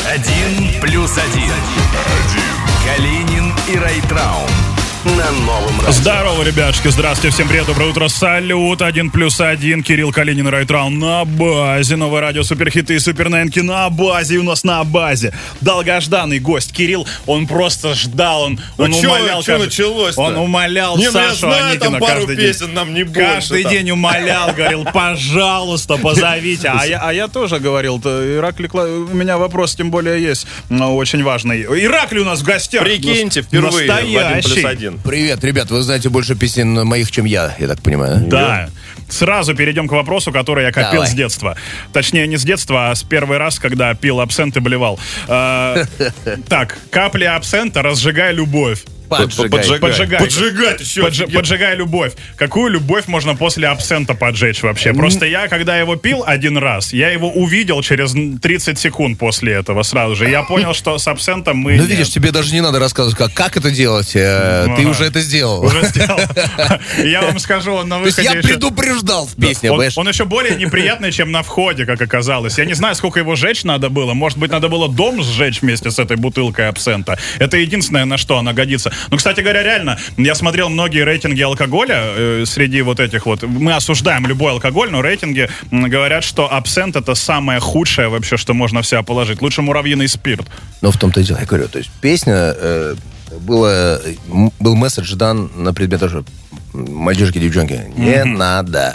1+1. Калинин и Райтраунд на новом радио. Здорово, ребятушки, здравствуйте, всем привет, доброе утро, салют, 1+1, Кирилл, Калинин, Райтраунд на базе, новое радио, суперхиты и суперненки на базе, и у нас на базе долгожданный гость Кирилл, он просто ждал, он умолял, что началось-то? Он умолял Сашу Аникина пару каждый песен, день. нам не больше. Каждый день умолял, говорил, пожалуйста, позовите, а я тоже говорил, Ираклий, у меня вопрос тем более есть, очень важный. Ираклий у нас в гостях. Прикиньте, впервые настоящий. в 1+1. Привет, ребят, вы знаете больше песен моих, чем я так понимаю. Да. Сразу перейдем к вопросу, который я копил Давай. с детства. Точнее, не с детства, а с первый раз, когда пил абсент и блевал. Так, капли абсента, разжигай любовь. Поджигать еще. Поджигай любовь. Какую любовь можно после абсента поджечь вообще? Просто я, когда его пил один раз, я его увидел через 30 секунд после этого сразу же. Я понял, что с абсентом мы... Ну, видишь, тебе даже не надо рассказывать, как это делать. Ты уже это сделал. Уже сделал. Я вам скажу, он на То есть выходе... я еще- предупреждал в песне, Он понимаешь? еще более неприятный, чем на входе, как оказалось. Я не знаю, сколько его сжечь надо было. Может быть, надо было дом сжечь вместе с этой бутылкой абсента. Это единственное, на что она годится. Ну, кстати говоря, реально, я смотрел многие рейтинги алкоголя среди вот этих вот. Мы осуждаем любой алкоголь, но рейтинги говорят, что абсент — это самое худшее вообще, что можно в себя положить. Лучше муравьиный спирт. Ну, в том-то и дело, я говорю. То есть песня, был месседж дан на предмет тоже мальчишки, девчонки. Не надо.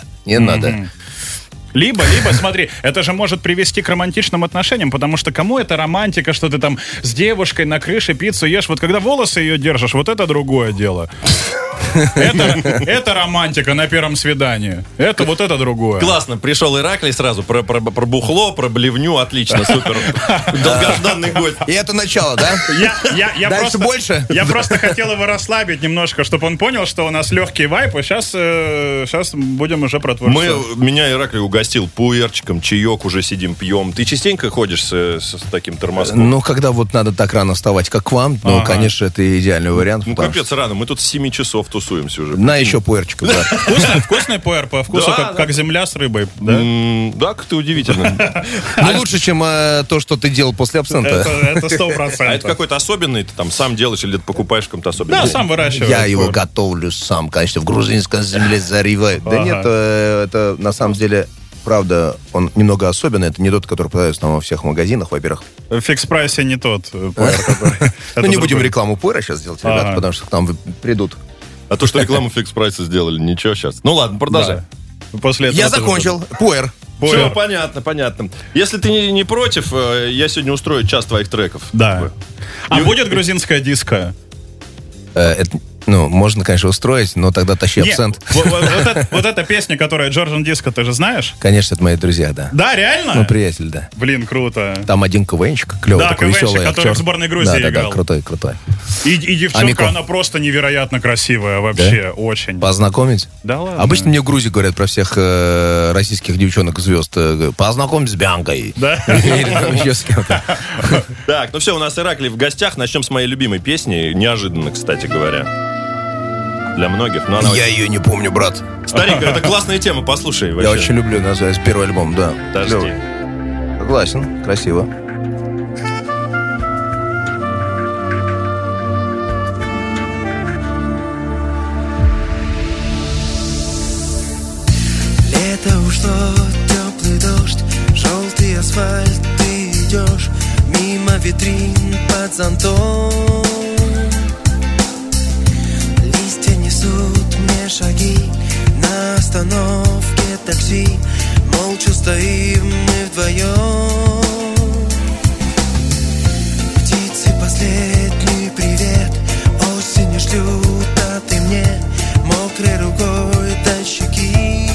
Либо, смотри, это же может привести к романтичным отношениям, потому что кому это романтика, что ты там с девушкой на крыше пиццу ешь, вот когда волосы ее держишь, вот это другое дело. Это романтика на первом свидании. Это другое. Классно, пришел Ираклий сразу про бухло, про блевню, отлично, супер. Долгожданный гость. И это начало, да? Я Дальше больше? Я просто хотел его расслабить немножко, чтобы он понял, что у нас легкий вайп, и сейчас будем уже про творчество. Меня Ираклий угостил пуэрчиком, чаек уже сидим, пьем. Ты частенько ходишь с таким тормозком? Ну, когда вот надо так рано вставать, как к вам, ну, конечно, это идеальный вариант. Ну, капец, рано, мы тут с 7 часов тусуемся уже. На еще пуэрчика, да. Вкусный пуэр по вкусу, как земля с рыбой, да? Да, как-то удивительно. Ну, лучше, чем то, что ты делал после абсента. Это 100%. А это какой-то особенный, ты там сам делаешь или ты покупаешь в каком-то особенном? Да, сам выращиваю. Я его готовлю сам, конечно, в грузинской земле зареваю. Да нет, это на самом деле... Правда, он немного особенный. Это не тот, который продается там во всех магазинах, во-первых. В фикс-прайсе не тот пуэр, который... Ну, не будем рекламу пуэра сейчас делать, ребята, потому что к нам придут. А то, что рекламу фикс-прайса сделали, ничего сейчас. Ну ладно, продолжай. После этого Я закончил. Пуэр. Все, понятно. Если ты не против, я сегодня устрою час твоих треков. Да. А будет грузинская диско? Ну, можно, конечно, устроить, но тогда тащи абсент. Вот эта песня, которая Georgian Disco, ты же знаешь? Конечно, это мои друзья, да. Да, реально? Ну, приятель, да. Блин, круто. Там один КВНщик, клевый, Да, такой КВНщик, веселый который актер. в сборной Грузии играл. Да, крутой. И девчонка, Амико. она просто невероятно красивая вообще, очень. Познакомить? Да ладно? Обычно мне в Грузии говорят про всех российских девчонок-звезд. Познакомь с Бянкой. Да? Или там еще с кем-то. Так, ну все, у нас Ираклий в гостях. Начнем с моей любимой песни. Неожиданно, кстати говоря. Для многих, но она... Я ее не помню, брат. Старик, это классная тема, послушай. Я очень люблю, называется, первый альбом, да. Подожди. Клёвый. Согласен, красиво. Лето ушло, теплый дождь, желтый асфальт, ты идешь мимо витрин под зонтом. Листья несут мне шаги на остановке такси. Молча стоим мы вдвоем. Птицы последний привет осенью шлют, а ты мне мокрой рукой до щеки.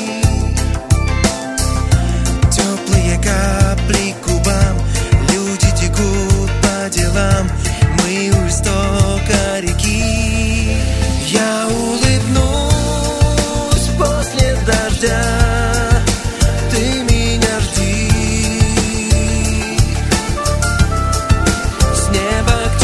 Теплые капли к губам, люди текут по делам, мы у истока реки. Я улыбнусь после дождя, ты меня жди. С неба к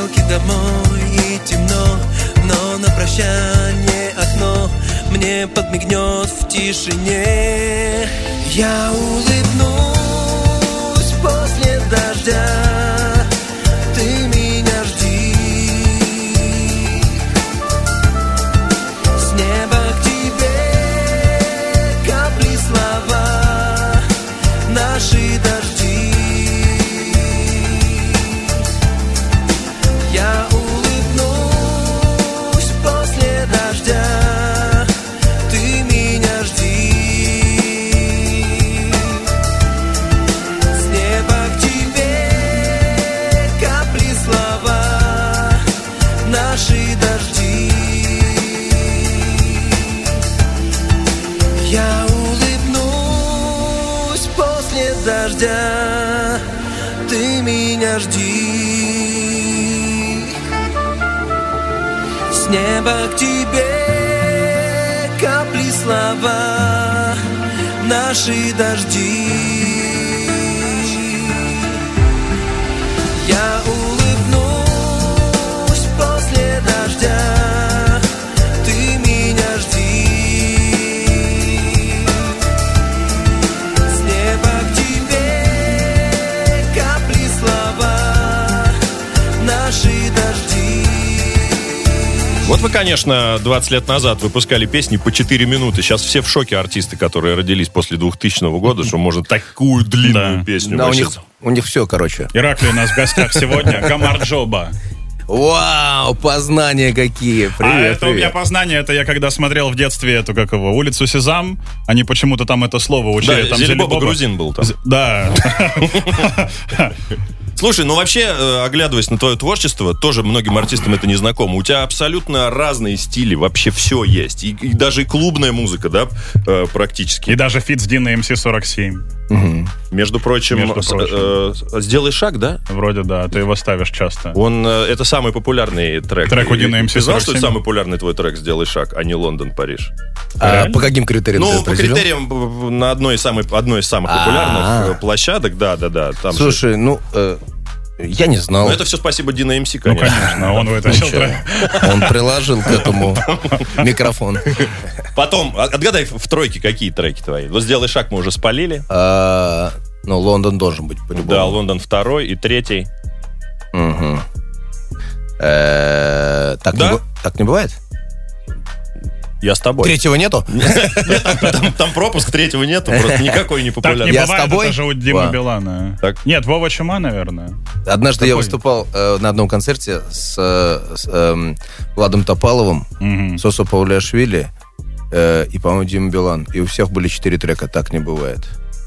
стрелки домой и темно, но на прощание окно мне подмигнет в тишине. Я улыбнусь после дождя, ты меня жди. С неба к тебе капли слова, наши дожди. Я улыбнусь после дождя, ты меня жди. С неба к тебе капли слова, наши дожди. Я улыбнусь после дождя, ты меня жди. С неба к тебе капли слова, наши дожди. Я улыбнусь после дождя, ты меня жди. С неба к тебе капли слова, наши дожди. Вот вы, конечно, 20 лет назад выпускали песни по 4 минуты. Сейчас все в шоке артисты, которые родились после 2000 года, что можно такую длинную песню. Да, вообще. у них все, короче. Ираклий у нас в гостях сегодня. Гамарджоба. Вау, познания какие. Привет, это у меня познание, это я когда смотрел в детстве эту, как его, улицу Сезам, они почему-то там это слово учили. Да, там Зелебоба грузин был там. Да. Слушай, ну вообще, оглядываясь на твое творчество, тоже многим артистам это не знакомо. У тебя абсолютно разные стили, вообще все есть. И даже и клубная музыка, да, практически. И даже фит с Диной МС-47. Между прочим, «Сделай шаг», да? Вроде да, ты его ставишь часто. Это самый популярный трек. Трек у Дины МС-47. Ты знал, что это самый популярный твой трек «Сделай шаг», а не «Лондон, Париж»? А по каким критериям ты Ну, это по определил? критериям на одной из самых популярных площадок, да. Там же- Слушай, я не знал. Ну, это все спасибо Дина МС, Ну, конечно. конечно, он вытащил трек. Он приложил к этому микрофон. Потом, отгадай в тройке, какие треки твои. Вот «Сделай шаг» мы уже спалили. Лондон должен быть по-любому. Да, «Лондон» второй и третий. Мгм. Так Да? не бывает? Я с тобой. Третьего нету? Там пропуск, третьего нету, просто никакой не Так популярный. не Я с бывает, тобой? это же у Димы Ва. Билана. Так. Нет, Вова Чума, наверное. Однажды я Какой? выступал на одном концерте с Владом Топаловым, Сосо Пауляшвили и, по-моему, Дима Билан. И у всех были 4 трека. Так не бывает.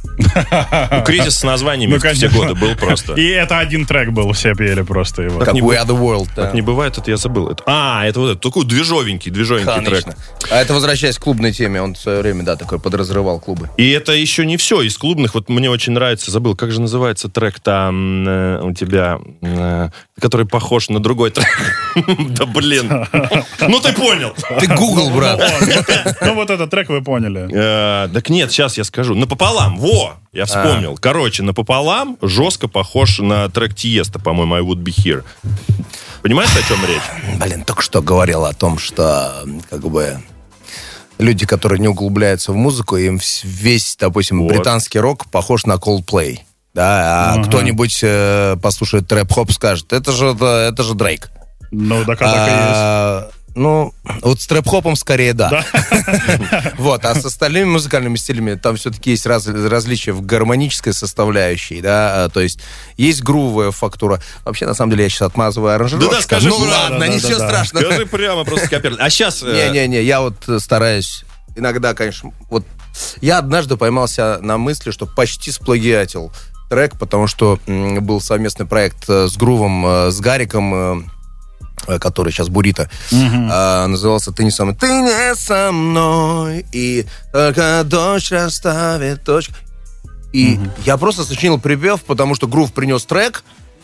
Кризис с названиями Ну, в те конечно. годы был просто. И это один трек был, все пели просто его. Как не We Are The World. да. Так не бывает, это я забыл. Это вот это, такой движовенький трек. Конечно. А это, возвращаясь к клубной теме, он в свое время, да, такой подразрывал клубы. И это еще не все. Из клубных, вот мне очень нравится, забыл, как же называется трек там у тебя, который похож на другой трек. Да блин. Ну ты понял. Ты Google, брат. Ну вот этот трек вы поняли. Так нет, сейчас я скажу. Напополам, я вспомнил. Короче, напополам жестко похож на трек Тиеста, по-моему, I Would Be Here. Понимаешь, о чем речь? Блин, только что говорил о том, что как бы люди, которые не углубляются в музыку, им весь, допустим, Вот. британский рок похож на Coldplay. Да, а кто-нибудь послушает трэп-хоп, скажет, это же Дрейк. Ну, так так и есть. Ну, вот с трэп-хопом скорее да. Вот, а с остальными музыкальными стилями там все-таки есть различия в гармонической составляющей, да, то есть есть грувовая фактура. Вообще, на самом деле, я сейчас отмазываю аранжировку. Да, скажи, ну ладно, ладно, ничего страшного. Скажи прямо, просто скопировать. А сейчас... Не-не-не, я вот стараюсь иногда, конечно, вот я однажды поймался на мысли, что почти сплагиатил трек, потому что был совместный проект с Грувом, с Гариком, который сейчас Бурито, назывался «Ты не со мной». «Ты не со мной, и только дождь расставит точку». И я просто сочинил припев, потому что Грув принес трек,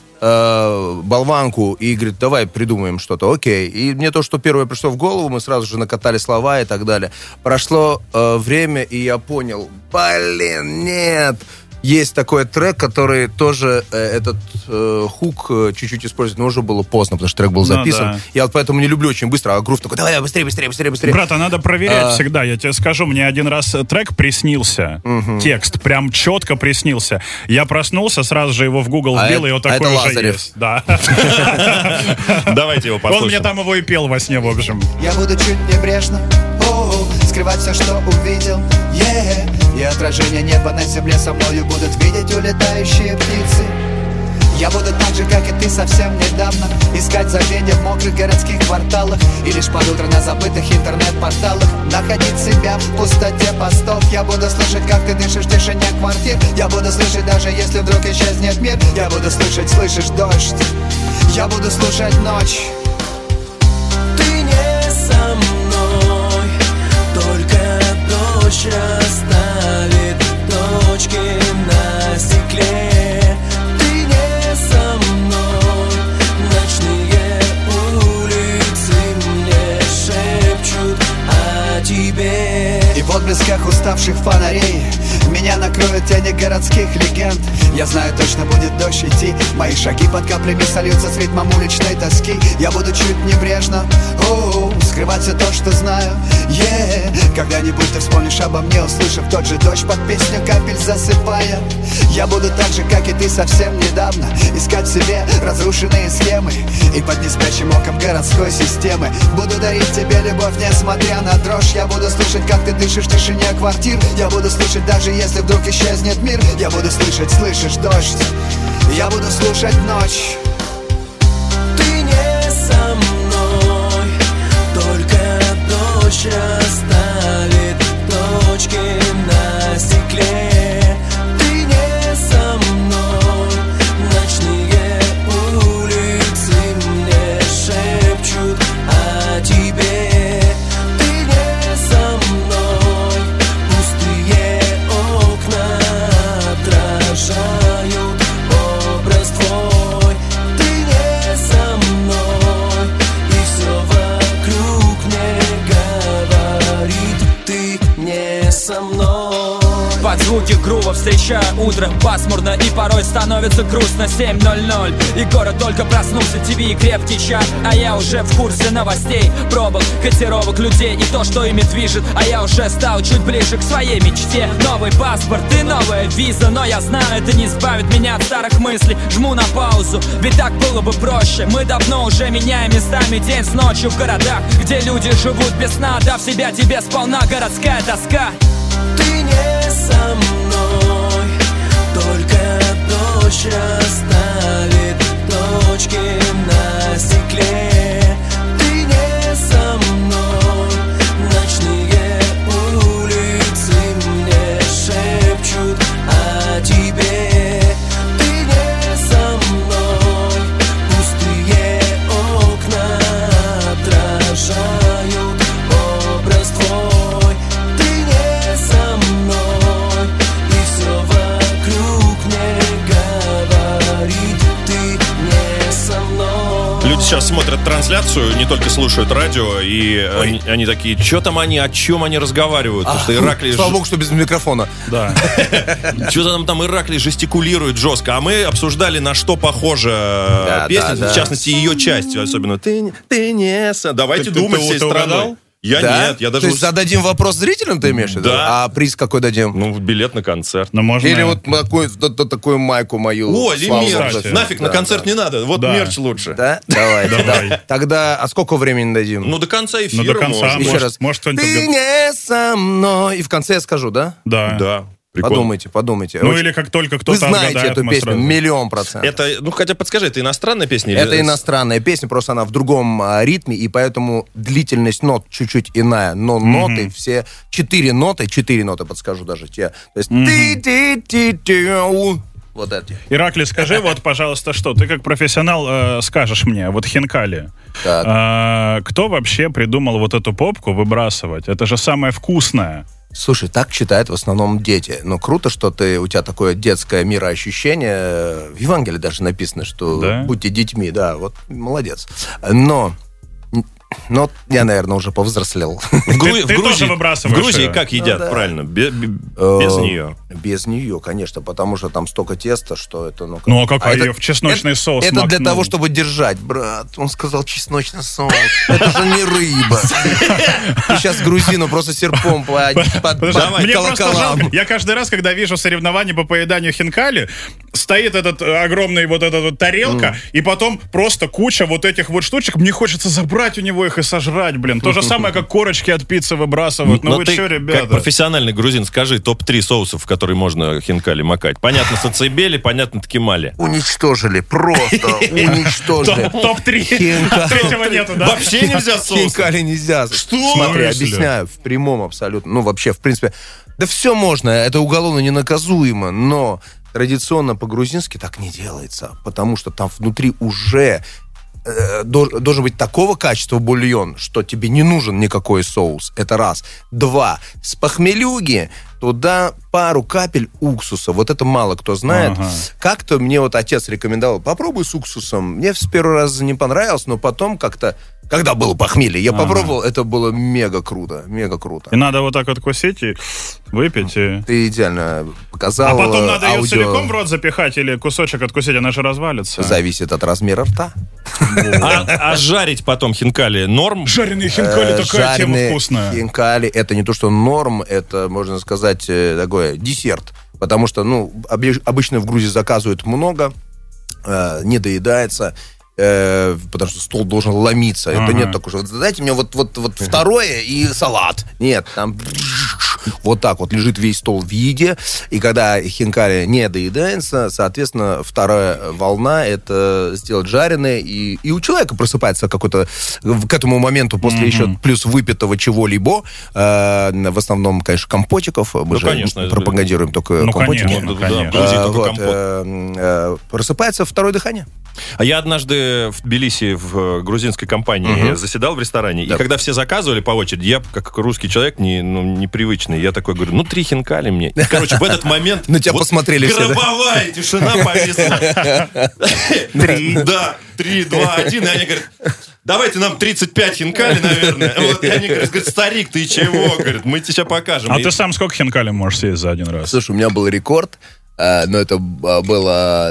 болванку, и говорит, давай придумаем что-то, окей. И мне то, что первое пришло в голову, мы сразу же накатали слова и так далее. Прошло время, и я понял, блин, нет, есть такой трек, который тоже этот хук чуть-чуть использует, но уже было поздно, потому что трек был записан. да. Я вот поэтому не люблю очень быстро, а грув такой, давай, быстрее. Брат, а надо проверять всегда. Я тебе скажу, мне один раз трек приснился, текст прям четко приснился. Я проснулся, сразу же его в Google вбил, и вот такой уже Лазарев. есть. Да. Давайте его Он послушаем. мне там его и пел во сне, в общем. Я буду чуть небрежно скрывать все, что увидел, И отражение неба на земле со мною будут видеть улетающие птицы. Я буду так же, как и ты, совсем недавно искать забвенье в мокрых городских кварталах и лишь под утро на забытых интернет-порталах находить себя в пустоте постов. Я буду слышать, как ты дышишь в тишине квартир. Я буду слышать, даже если вдруг исчезнет мир. Я буду слышать, слышишь дождь. Я буду слушать ночь. Ты не со мной, только дождь расставит точки на стекле. Ты не со мной, ночные улицы мне шепчут о тебе. И в отблесках уставших фонарей меня накроют тени городских легенд. Я знаю, точно будет дождь идти. Мои шаги под каплями сольются с ритмом уличной тоски. Я буду чуть небрежно скрывать все то, что знаю. Когда-нибудь ты вспомнишь обо мне, услышав тот же дождь под песню капель засыпая. Я буду так же, как и ты, совсем недавно искать в себе разрушенные схемы и под неспящим оком городской системы буду дарить тебе любовь, несмотря на дрожь. Я буду слушать, как ты дышишь в тишине квартир. Я буду слушать, даже если вдруг исчезнет мир. Я буду слышать, слышишь дождь. Я буду слушать ночь. Ты не со мной, только дождь расставит точки на стекле. Ты не со мной, ночные улицы мне шепчут о тебе. Ты не со мной, пустые окна отражают образ твой. Ты не со мной, и все вокруг мне говорит, ты не со мной. Под звуки грува встречаю утро. Пасмурно и порой становится грустно. 7:00 и город только проснулся. ТВ и крепкий чай, а я уже в курсе новостей, пробок, котировок людей и то, что ими движет. А я уже стал чуть ближе к своей мечте. Новый паспорт и новая виза, но я знаю, это не избавит меня от старых мыслей. Жму на паузу, ведь так было бы проще. Мы давно уже меняем местами день с ночью в городах, где люди живут без сна, дав себя тебе сполна. Городская тоска. Ты не со мной, только дождь расставит точки на стекле. Ты не со мной, ночные улицы мне шепчут о тебе. Ты не со мной, пустые окна отражают образ твой. Ты не со мной, и все вокруг мне говорит, ты не со мной. Люди сейчас смотрят трансляцию, не только слушают радио, и они такие, что там они, о чем они разговаривают? Потому что Ираклий... Слава богу, что без микрофона. Да. Что там Ираклий жестикулирует жестко, а мы обсуждали, на что похожа песня, да. в частности, ее часть, особенно. Ты не... Давайте Ты думать всей страной. угадал? Я Да? нет, я даже... То есть зададим вопрос зрителям, ты имеешь в виду? Да. А приз какой дадим? Ну, билет на концерт. Но можно... Или вот такую майку мою. О, Слава мерч. Богу. Нафиг на Да, концерт да. не надо. Вот Да. мерч лучше. Да? Давай. Давай. Тогда, а сколько времени дадим? Ну, до конца эфира Ну, до конца. можно. Еще может- раз. может, кто-нибудь Ты подготовит. не со мной. И в конце я скажу, да? Да. Да, прикольно. Подумайте. Ну Очень- или как только Вы кто-то знаете отгадает, эту мы песню сразу. 1,000,000%. Это, ну, хотя подскажи, это иностранная песня? или- Это иностранная песня, просто она в другом ритме, и поэтому длительность нот чуть-чуть иная. Но ноты все... 4 ноты подскажу даже те. То есть... Вот эти. Ираклий, скажи, вот, пожалуйста, что ты как профессионал скажешь мне, вот хинкали, Так. кто вообще придумал вот эту попку выбрасывать? Это же самое вкусное. Слушай, так читают в основном дети. Но круто, что у тебя такое детское мироощущение. В Евангелии даже написано, что Да? будьте детьми. Да, вот молодец. Но я, наверное, уже повзрослел. В Ты тоже выбрасываешь В Грузии её? как едят, Ну, да. правильно? Без нее. Без нее, конечно, потому что там столько теста, что это... Ну, а как ее в чесночный соус Это для макнул? того, чтобы держать. Брат, он сказал чесночный соус. Это же не рыба. Ты сейчас грузину просто серпом по Мне просто колоколам. жалко. Я каждый раз, когда вижу соревнования по поеданию хинкали, стоит этот огромный вот эта вот тарелка, и потом просто куча вот этих вот штучек. Мне хочется забрать у него их и сожрать, блин. То же самое, как корочки от пиццы выбрасывают. Ну Но вы ты, что, ребята? как профессиональный грузин, скажи топ-3 соусов, в которые можно хинкали макать. Понятно, сацебели, понятно, ткемали. Уничтожили, просто уничтожили. Топ-3. Хинкали. Третьего нету, да? Вообще нельзя соус. Хинкали нельзя. Что? Смотри, В смысле? объясняю, в прямом абсолютно. Ну, вообще, в принципе, да все можно, это уголовно ненаказуемо, но традиционно по-грузински так не делается, потому что там внутри уже должен быть такого качества бульон, что тебе не нужен никакой соус. Это раз. Два. С похмелюги туда пару капель уксуса. Вот это мало кто знает. Ага. Как-то мне вот отец рекомендовал, попробуй с уксусом. Мне с первый раз не понравилось, но потом как-то, когда было похмелье, я попробовал, это было мега круто, мега круто. И надо вот так вот кусить и выпить. И... Ты идеально показал. А потом надо ее аудио. целиком в рот запихать или кусочек откусить, она же развалится. Зависит от размера рта. А жарить потом хинкали норм? Жареные хинкали, такая тема Жареные вкусная. хинкали, это не то, что норм, это, можно сказать, такой десерт. Потому что, ну, обычно в Грузии заказывают много, не доедается, потому что стол должен ломиться. Это нет такого, что дайте мне вот второе и салат. Нет, там вот так вот лежит весь стол в еде, и когда хинкали не доедается, соответственно, вторая волна — это сделать жареное, и у человека просыпается какой-то к этому моменту после еще плюс выпитого чего-либо, в основном, конечно, компотиков, мы же конечно, пропагандируем только Ну, компотики. конечно, ну, конечно. Да, в Грузии только Вот, компот. просыпается второе дыхание. А я однажды в Тбилиси в грузинской компании заседал в ресторане, Да. и когда все заказывали по очереди, я, как русский человек, непривычный, я такой говорю, 3 хинкали мне. И, короче, в этот момент... На тебя посмотрели все, да? Гробовая тишина повисла. 3. Да, 3, 2, 1. И они говорят, давайте нам 35 хинкали, наверное. Вот, и они говорят, старик, ты чего? Говорят, мы тебе сейчас покажем. А И- ты сам сколько хинкали можешь съесть за один раз? Слушай, у меня был рекорд, но это было...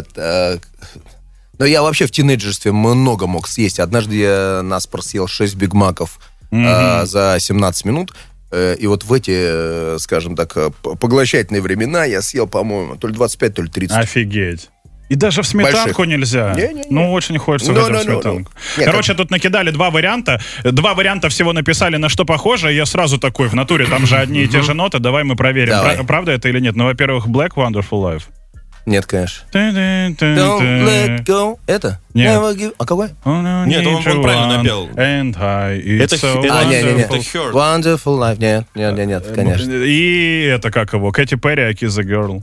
Но я вообще в тинейджерстве много мог съесть. Однажды я наспор съел 6 бигмаков за 17 минут. И вот в эти, скажем так, поглощательные времена я съел, по-моему, то ли 25, то ли 30. Офигеть. И даже в сметанку Больших. нельзя. Не-не-не. Ну, очень хочется в этом сметанку. Нет, Короче, тут накидали два варианта. Два варианта всего написали, на что похоже. Я сразу такой, в натуре, там же одни и те же ноты. Давай мы проверим, Давай. правда это или нет. Ну, во-первых, Black Wonderful Life. Нет, конечно. Don't Don't let go. Это? Нет. Never give... А какой? Нет, он правильно напел. And I, it's Это so хи- А, не-не-не. Это Hurt. Wonderful life. Нет, конечно. И это как его? Кэти Перри, I Kiss the Girl.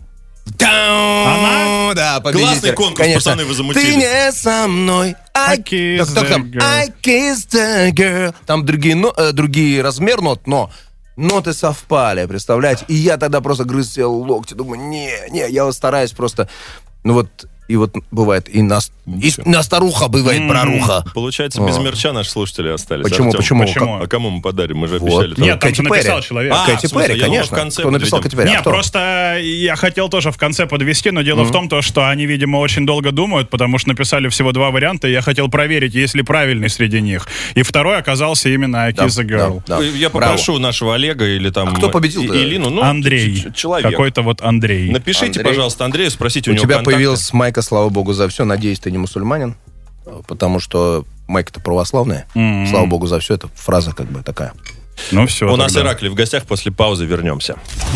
Она? Да, победитель. Классный конкурс, Конечно. пацаны, вы замутили. Ты не со мной. I kiss Так, там, the girl. I kiss the girl. Там другие размер нот, но ноты совпали, представляете? И я тогда просто грыз себе локти. Думаю, не, я вот стараюсь просто... Ну вот, и вот бывает, и на старуха бывает проруха. Получается, без мерча наши слушатели остались. Почему, Артем, почему? А кому мы подарим? Мы же Вот. обещали. там. Нет, там же Кэти написал Перри. человек. А, Кэти в смысле, Перри, я думал, конечно. в конце Кто написал подведем. Кэти Перри? А Нет, кто? просто я хотел тоже в конце подвести, но дело в том, что они, видимо, очень долго думают, потому что написали всего два варианта, и я хотел проверить, есть ли правильный среди них. И второй оказался именно I Kiss the Girl. Да. Я Браво. попрошу нашего Олега или там... А кто победил-то? Илину. Ну, Андрей. Человек. Какой-то вот Андрей. Напишите, Андрей. пожалуйста, Андрею, спросите у У него тебя контакты. появилась майка, слава богу, за все. Надеюсь, ты не мусульманин, потому что майка-то православная. Слава богу за все. Это фраза как бы такая. Ну все. У нас Ираклий в гостях, после паузы вернемся.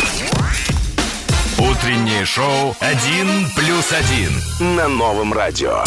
Утреннее шоу «1+1» на Новом радио.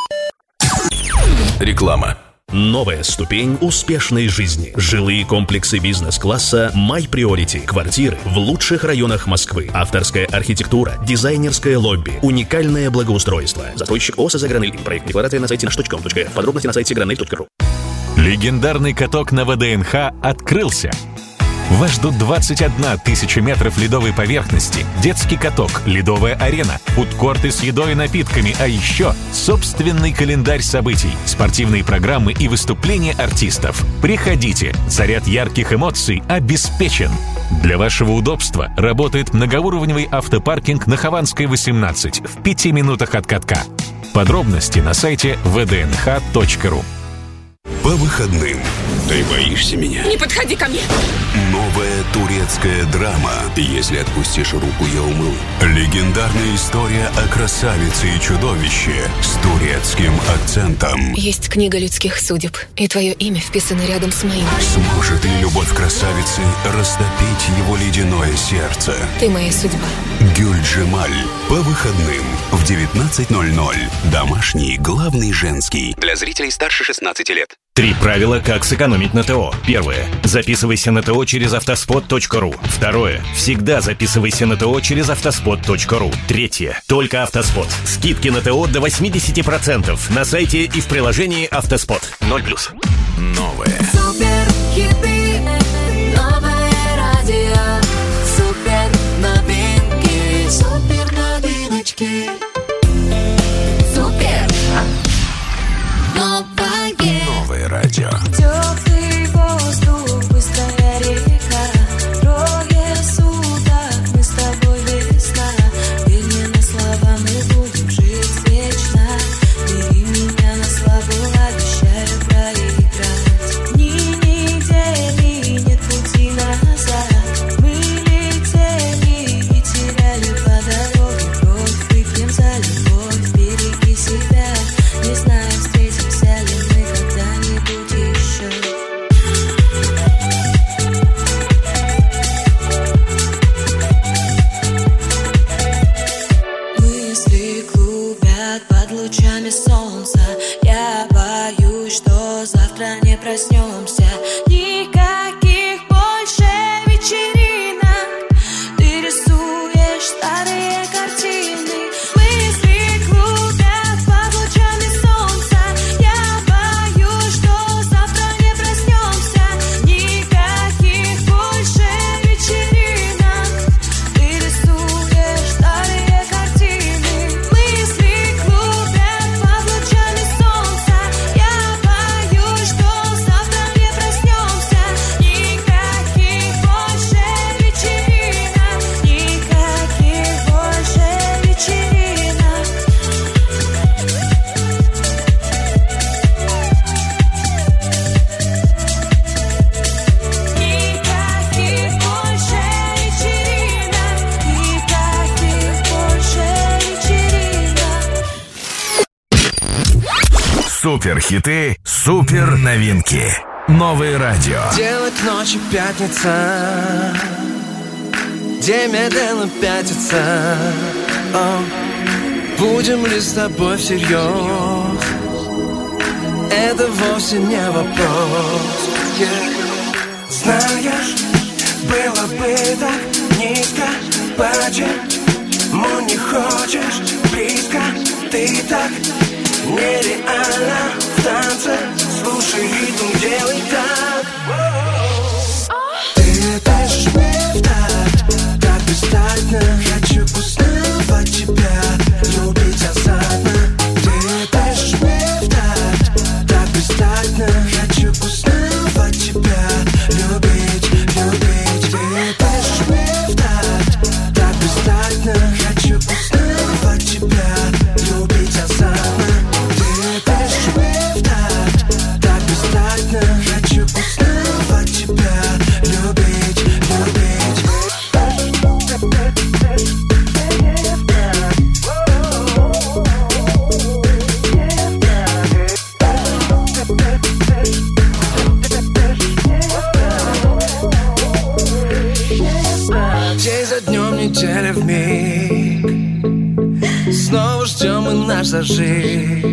Реклама. Новая ступень успешной жизни. Жилые комплексы бизнес-класса My Priority. Квартиры в лучших районах Москвы. Авторская архитектура, дизайнерское лобби, уникальное благоустройство. Застройщик ОСЗ «Гранель». Проект декларации на сайте nаш.com.ru. Подробности на сайте granel.ru. Легендарный каток на ВДНХ открылся. Вас ждут 21 тысяча метров ледовой поверхности, детский каток, ледовая арена, фудкорты с едой и напитками, а еще собственный календарь событий, спортивные программы и выступления артистов. Приходите, заряд ярких эмоций обеспечен. Для вашего удобства работает многоуровневый автопаркинг на Хованской, 18, в 5 минутах от катка. Подробности на сайте vdnh.ru. По выходным. Ты боишься меня? Не подходи ко мне! Новая турецкая драма «Если отпустишь руку, я умру». Легендарная история о красавице и чудовище с турецким акцентом. Есть книга людских судеб, и твое имя вписано рядом с моим. Сможет ли любовь красавицы растопить его ледяное сердце? Ты моя судьба. Гюльджемаль. По выходным в 19:00. Домашний, главный женский. Для зрителей старше 16 лет. 3 правила, как сэкономить на ТО. Первое. Записывайся на ТО через автоспот.ру. Второе. Всегда записывайся на ТО через автоспот.ру. Третье. Только Автоспот. Скидки на ТО до 80% на сайте и в приложении Автоспот. 0+. Новое. Суперхиты, новое радио, супер новинки, супер новиночки, супер Новое радио. Теплый воздух, быстрая река, трое суток, мы с тобой весна. Верь мне на слова, мы будем жить вечно. Бери меня на славу, обещаю проиграть. Ни недели, нет пути назад. Мы летели и теряли по дороге. Кровь выпьем за любовь, береги себя. Не знаю, встретимся ли мы когда-нибудь еще. Мысли клубят под лучами солнца. Я боюсь, что завтра не проснемся. Никаких больше вечеринок. Ты рисуешь старые картины. Мысли клубят под лучами солнца. Я боюсь, что завтра не проснемся. Никаких больше вечеринок. Ты рисуешь старые картины. Мысли клубят под лучами солнца. Я боюсь, что завтра не проснемся. Никаких больше вечеринок. Никаких больше вечеринок. Никаких больше вечеринок. Никаких больше вечеринок. Суперхиты, супер новинки. Новое радио. Делать ночи пятница, день медленно пятится. Будем ли с тобой всерьез? Это вовсе не вопрос. Знаешь, было бы так низко. Почему не хочешь близко? Ты так нереально в танце. Слушай ритм, делай так. Ты дышишь мне в такт, так бесстатно. Хочу узнавать тебя, любить азартно. Ты дышишь мне в такт, так бесстатно. Хочу узнавать тебя, любить, любить. Ты дышишь мне в такт, так бесстатно. Хочу узнавать тебя, любить азартно. Ты дышишь мне в такт, так бесстатно. Хочу узнавать тебя, любить, любить. День за днем, неделя в миг. Снова ждем мы наш зажиг.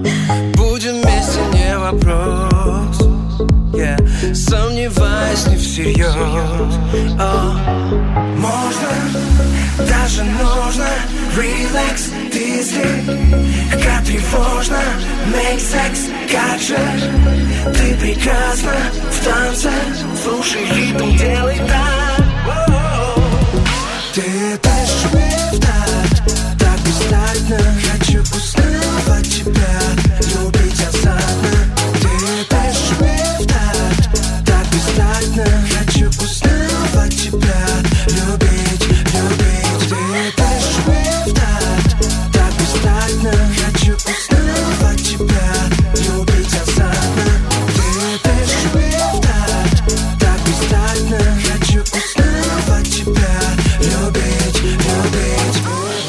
Будем вместе, не вопрос. Сомневаюсь, не все всерьез. Можно, даже нужно. Relax, ты как тревожно. Make sex, как же ты прекрасна в танце. Слушай ритм, делай так. Ты дышишь мне в такт, так бесстартно. Хочу узнавать тебя, любить азартно. Ты дышишь мне в такт, так бесстартно. Хочу узнавать тебя, любить, любить. Ты дышишь мне в такт, так бесстартно. Хочу узнавать тебя, любить азартно. Ты дышишь мне в такт, так бесстартно. Хочу узнавать тебя, любить, любить.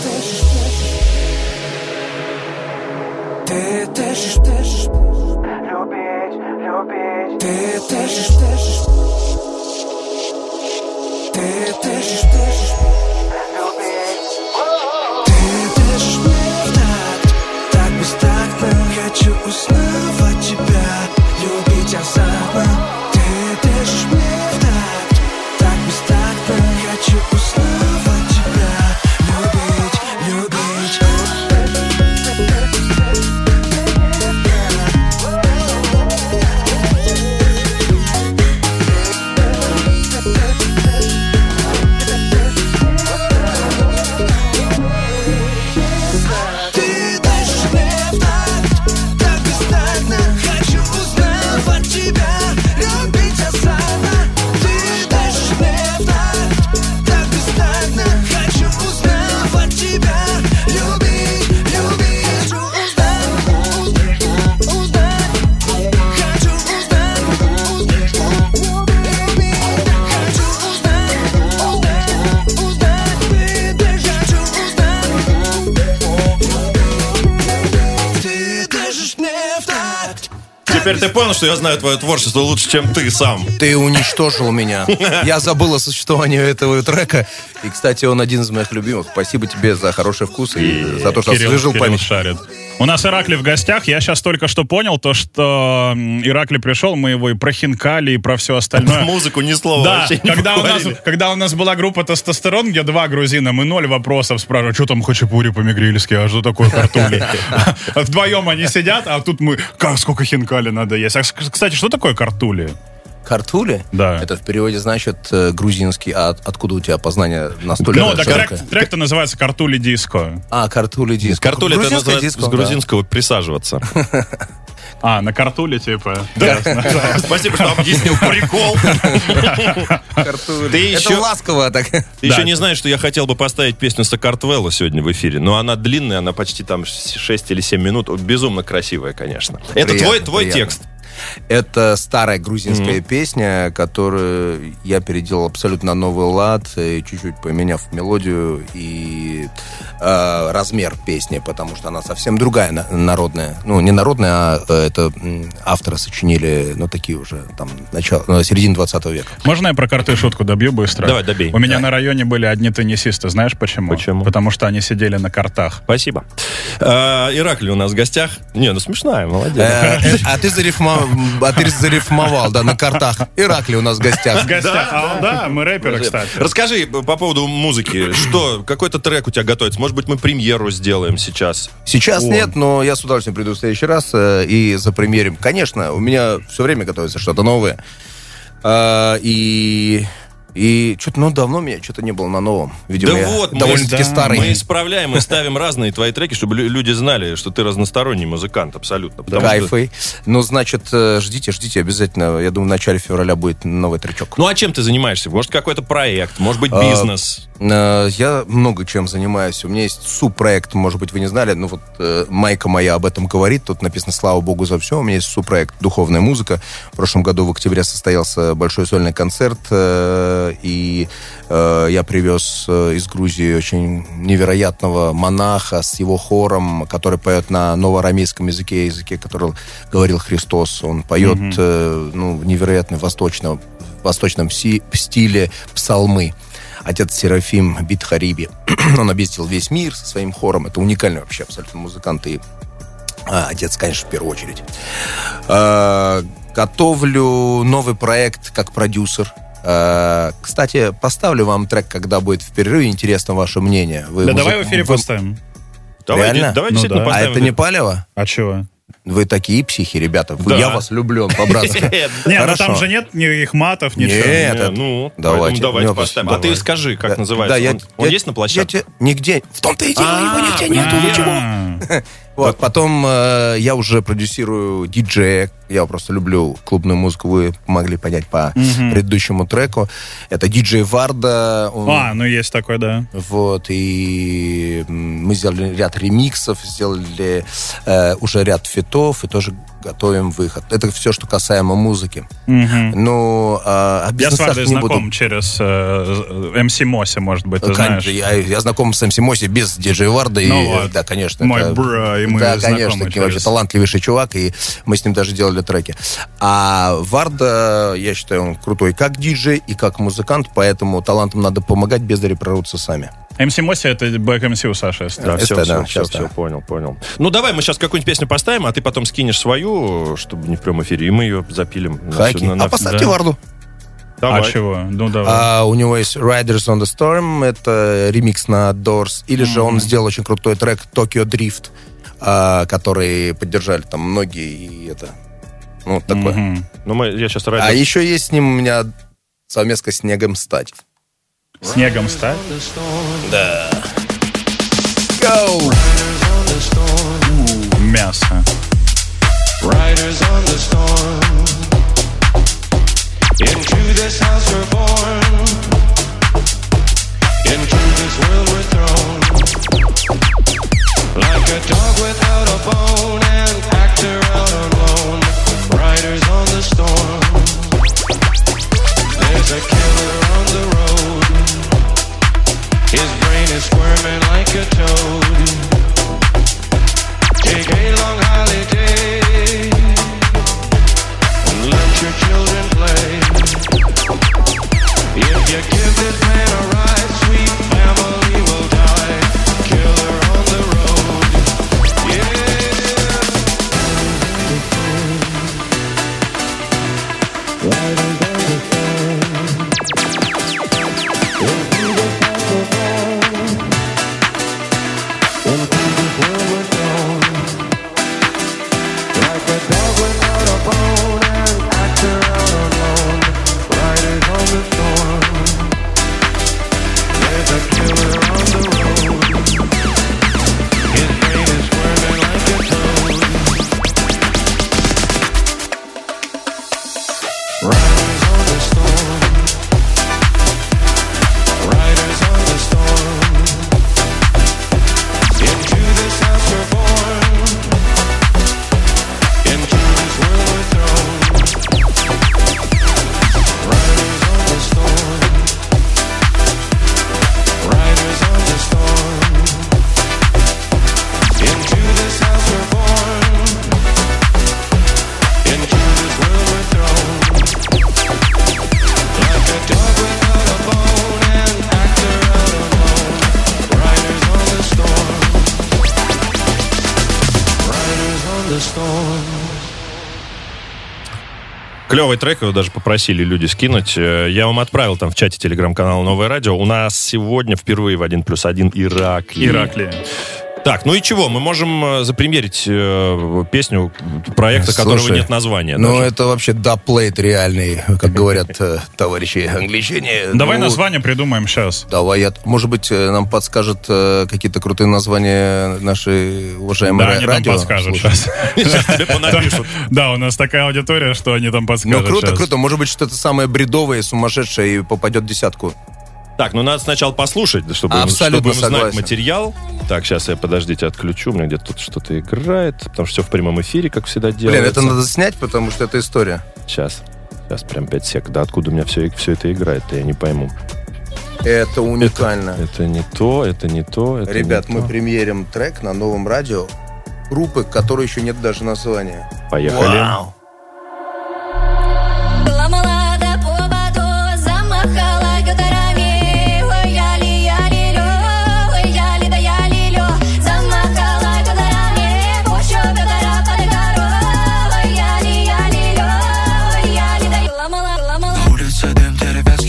Ты дышишь, дышишь, любить, любить. Ты дышишь, дышишь. Ты дышишь, дышишь, любить. Ты дышишь мне в такт, так бестактно. Хочу узнавать тебя, любить азартно. Ты дышишь мне в такт, так бестактно. Хочу узнавать тебя, любить, любить. Ты дышишь мне в такт, так бестактно. Хочу узнавать тебя, любить азартно. Ты дышишь мне в такт, так бестактно. Хочу узнавать тебя, любить, любить. Хочу узнать, узнать. Хочу узнать, любить. Хочу узнать, узнать. Хочу узнать. Ты дышишь мне в такт. Теперь ты понял, что я знаю твое творчество лучше, чем ты сам. Ты уничтожил меня. Я забыл о существовании этого трека. И, кстати, он один из моих любимых. Спасибо тебе за хороший вкус и за то, что освежил память. шарит. У нас Ираклий в гостях. Я сейчас только что понял то, что Ираклий пришел, мы его и про хинкали, и про все остальное. Музыку ни слова Да, вообще не поговорили. когда у нас была группа «Тестостерон», где 2 грузина, мы 0 вопросов спрашивали, что там хачапури по-мигрильски, а что такое картули? Вдвоем они сидят, а тут мы, сколько хинкали надо есть. Кстати, что такое картули? Картули? Да. Это в переводе значит грузинский. А откуда у тебя познание настолько Ну, так широкое? трек-то называется «Картули диско». А, картули диско. Картуль это Грузинское называется диско, с грузинского присаживаться. А, на картуле типа. Да. Спасибо, что объяснил прикол. Картули. Ты Это еще- ласково так. Ты еще не знаешь, что я хотел бы поставить песню Сакартвелло сегодня в эфире. Но она длинная, она почти там 6 или 7 минут. Безумно красивая, конечно. Это Приятно, твой приятно. текст. Это старая грузинская песня, которую я переделал абсолютно на новый лад, и чуть-чуть поменяв мелодию и размер песни, потому что она совсем другая, народная. Ну, не народная, а это авторы сочинили, ну, такие уже, там, середина 20 века. Можно я про карты шутку добью быстро? Давай, добей. У меня на районе были одни теннисисты. Знаешь почему? Почему? Потому что они сидели на картах. Спасибо. Ираклий у нас в гостях. Не, ну смешная, молодец. А ты зарифмовал, да, на картах. Ираклий у нас в гостях. В гостях. Да, мы рэперы, кстати. Расскажи по поводу музыки. Что, какой-то трек у тебя готовится? Может быть, мы премьеру сделаем сейчас? Сейчас нет, но я с удовольствием приду в следующий раз и запремьерим. Конечно, у меня все время готовится что-то новое. И что-то, давно меня что-то не было на новом. Видимо, Да я вот, довольно-таки старый. мы исправляем, мы ставим разные твои треки, чтобы люди знали, что ты разносторонний музыкант абсолютно. Потому что- Кайфы. Ну, значит, ждите обязательно. Я думаю, в начале февраля будет новый тречок. Ну, а чем ты занимаешься? Может, какой-то проект, может быть, бизнес? Я много чем занимаюсь. У меня есть субпроект, может быть, вы не знали, ну вот майка моя об этом говорит. Тут написано «Слава Богу за все». У меня есть субпроект «Духовная музыка». В прошлом году в октябре состоялся большой сольный концерт, и я привез из Грузии очень невероятного монаха с его хором, который поет на новоарамейском языке, который говорил Христос. Он поет в невероятно восточном стиле псалмы. Отец Серафим Битхариби. Он объездил весь мир со своим хором. Это уникальный вообще абсолютно музыкант. И отец, конечно, в первую очередь. Готовлю новый проект как продюсер. Кстати, поставлю вам трек, когда будет в перерыве. Интересно ваше мнение. Давай в эфире поставим. Реально? Давай действительно А поставим. это не палево? А чего? Вы такие психи, ребята. Да. Я вас люблю по-братски. Не, ну Хорошо. там же нет никаких матов, ничего. Нет, Ну, давайте. давайте поставим. А ты скажи, как называется? Он есть на площадке? Нигде. В том-то и дело, его нигде нету. Вы чего? Вот, потом я уже продюсирую диджея. Я просто люблю клубную музыку. Вы могли понять по предыдущему треку. Это диджей Варда. Ну есть такой, да. Вот, и мы сделали ряд ремиксов, сделали уже ряд фитов, и тоже готовим выход. Это все, что касаемо музыки. Ну, Я с Вардой знаком через MC Моси, может быть, ты знаешь. Я знаком с MC Моси без диджей Варда. Да, конечно. Мой бро, и мы да, знакомы конечно, через... вообще талантливейший чувак, и мы с ним даже делали треки. А Варда, я считаю, он крутой как диджей и как музыкант, поэтому талантам надо помогать, бездари прорвутся сами. MC Моси — это бэк-МС у Саши. Да, все, понял. Ну, давай мы сейчас какую-нибудь песню поставим, а ты потом скинешь свою, чтобы не в прямом эфире, и мы ее запилим. Поставьте Варду. Давай. А чего? Ну, давай. У него есть Riders on the Storm, это ремикс на Doors, или же он сделал очень крутой трек Tokyo Drift, который поддержали там многие, и это... Ну, вот такое. Я сейчас А еще есть с ним у меня совместка «Снегом стать». «Снегом стать»? Да. Go! Мясо. Riders on the storm. Into this house we're born. Into this world we're thrown. Like a dog without a bone, an actor out on loan. Riders on the storm. There's a killer on the road. His brain is squirming like a toad. Take a long holiday and let your children play. If you give this man a ride, sweet family will die. Killer on the road, Клевый трек, его даже попросили люди скинуть. Я вам отправил там в чате телеграм-канала «Новое радио». У нас сегодня впервые в 1+1 Ираклий. Так, ну и чего? Мы можем запримерить песню проекта, которого нет названия. Ну, это вообще даплейт реальный, как говорят товарищи англичане. Давай название придумаем сейчас. Давай, может быть, нам подскажут какие-то крутые названия наши уважаемые радио. Да, они там подскажут сейчас. Сейчас тебе понапишут. Да, у нас такая аудитория, что они там подскажут. Ну, круто. Может быть, что-то самое бредовое, сумасшедшее и попадет в десятку. Так, ну надо сначала послушать, чтобы знать материал. Так, сейчас я, подождите, отключу. У меня где-то тут что-то играет, потому что все в прямом эфире, как всегда делается. Блин, это надо снять, потому что это история. Сейчас прям 5 сек. Да откуда у меня все это играет, я не пойму. Это уникально. Это не то. Ребят, мы премьерим трек на новом радио группы, которой еще нет даже названия. Поехали. Вау. улице дым, деревец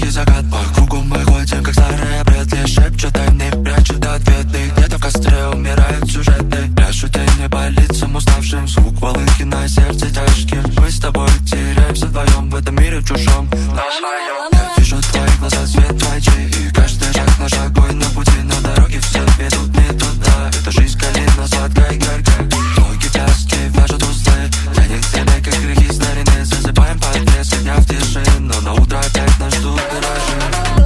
Мы с тобой теряемся вдвоем в этом мире чужом. Я вижу твои глаза, свет твоей и каждый шаг наш огонь на пути, на дороге все ведут не туда. Это жизнь калина, сладкая и горькая. Ноги вязкие, вяжут узлы. Для них время, как реки старины. Засыпаем под лес, огня в тиши, но на утро опять нас ждут гаражи.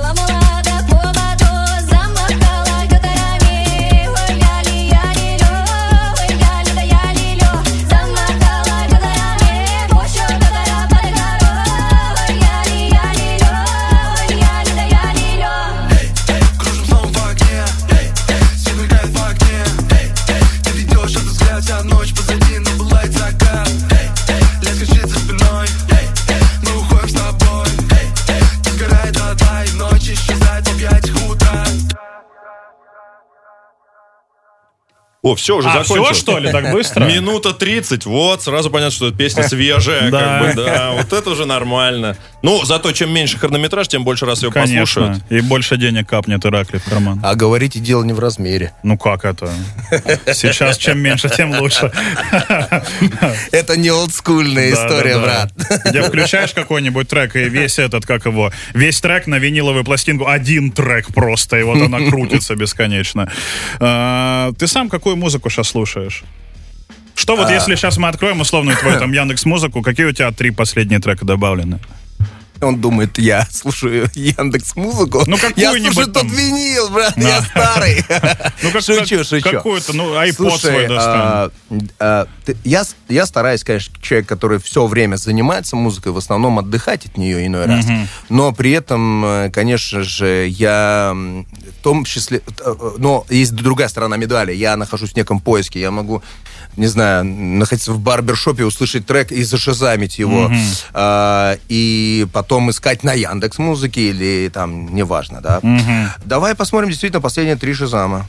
О, все, уже закончилось. Все, что ли, так быстро? Минута 30, вот, сразу понятно, что эта песня свежая, как бы, да, вот это уже нормально. Ну, зато чем меньше хронометраж, тем больше раз ее послушают. И больше денег капнет Ираклий в карман. А говорите, дело не в размере. Ну как это? Сейчас чем меньше, тем лучше. Это не олдскульная история, брат. Где включаешь какой-нибудь трек, и весь этот, как его, весь трек на виниловую пластинку, один трек просто, и вот она крутится бесконечно. Ты сам какую музыку сейчас слушаешь? Что вот если сейчас мы откроем условную твою там Яндекс.Музыку, какие у тебя 3 последние трека добавлены? Он думает, я слушаю Яндекс.Музыку. Ну, я слушаю тот винил, брат, я старый. Шучу. Какую-то, iPod свой достань. Я стараюсь, конечно, человек, который все время занимается музыкой, в основном отдыхать от нее иной раз. Но при этом, конечно же, я в том числе... Но есть другая сторона медали. Я нахожусь в неком поиске. Я могу, не знаю, находиться в барбершопе, услышать трек и зашизамить его. И потом искать на Яндекс.Музыке или там, неважно, да. Давай посмотрим действительно последние 3 шизама.